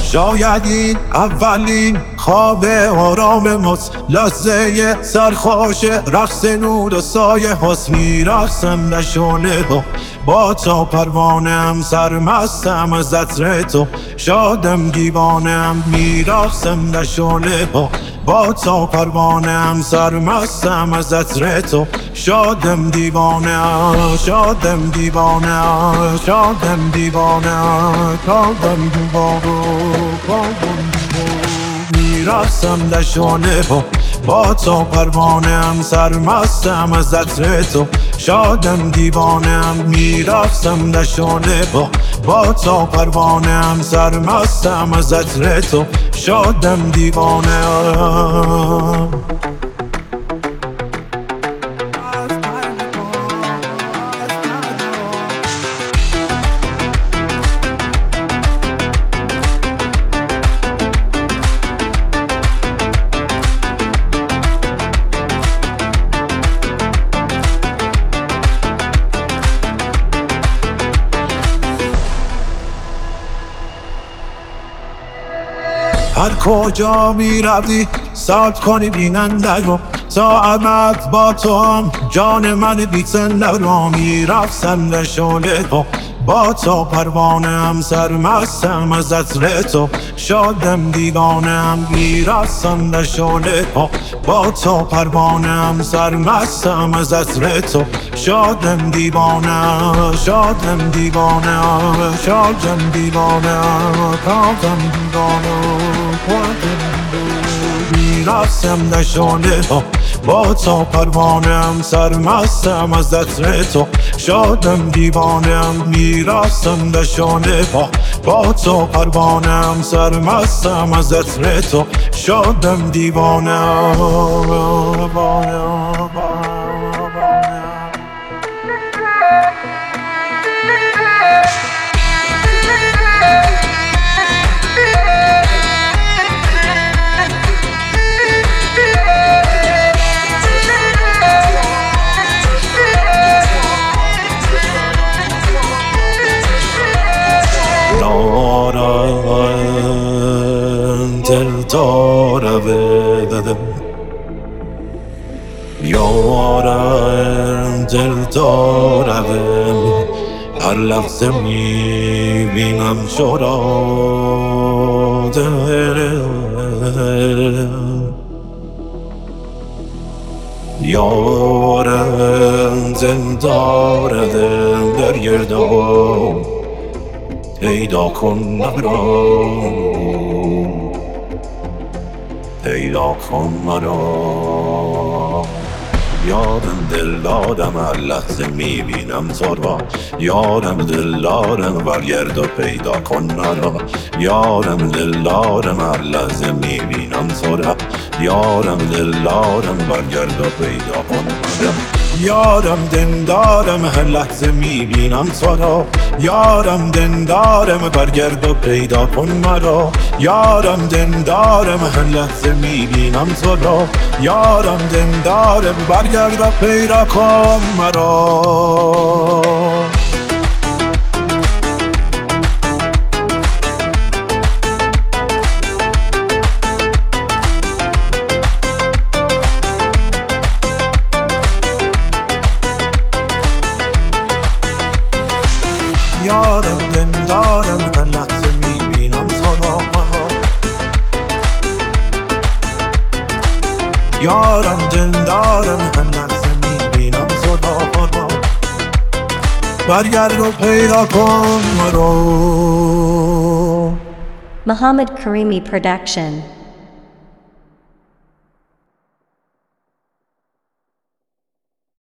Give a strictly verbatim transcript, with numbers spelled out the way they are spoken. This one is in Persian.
شاید این اولین خواب آرام ماست، لحظه سرخوش رقص نور و سایه هاست. میرقصم نشانه با با تا پروانم، سرمستم از عطر تو، شادم دیوانم. میرقصم نشانه با با تا پروانم، سرمستم از عطر تو، شادم دیوانه، شادم دیوانه، شادم دیوانه، شادم دیوانه. میرقصم نشانه با با تا پروانم، سرمستم از عطر تو، شادم دیوانم. میرقصم نشانه با با تا پروانم، سرمستم از عطر تو، شادم دیوانه. هر کجا می روی سالت کنی بیننده رو، تا ابد با تو هم جان من بی‌زنده رو. میرقصم نشانه تو با تا پروانم، سرمستم از عطر تو، شادم دیوانم. میرقصم نشانه تو با تا پروانم، سرمستم از عطر تو، شادم دیوانه، شادم دیوانه، شادم دیوانه، شادم دیوانه. میرقصم نشانه تو با تا پروانم، سرمستم از عطر تو، شادم دیوانم. میرقصم نشانه با با تا پروانم، سرمستم از عطر تو، شادم دیوانه. دل داره بدم یارم، دل داره بدم. هر لحظه میبینم شراده، یارم دل داره بدم. در گردم پیدا کن مرا، پیدا کن مرا. یارم دل دادم هر لحظه میبینم تو را، یارم دل دارم برگرد و پیدا کن مرا. یارم دل دارم هر لحظه میبینم تو را، یارم دل دارم برگرد و پیدا کن مرا. یارم دندارم هر لحظه میبینم تو را، یارم دندارم برگرد و پیدا کن مرا. یارم دندارم هر لحظه میبینم تو را، یارم دندارم برگرد و پیدا کن مرا. یارم دندارم هر لحظه میبینم تو را، یارم دندارم هر لحظه میبینم تو را. برگرد و پیدا کن مرا. Muhammad Karimi Production.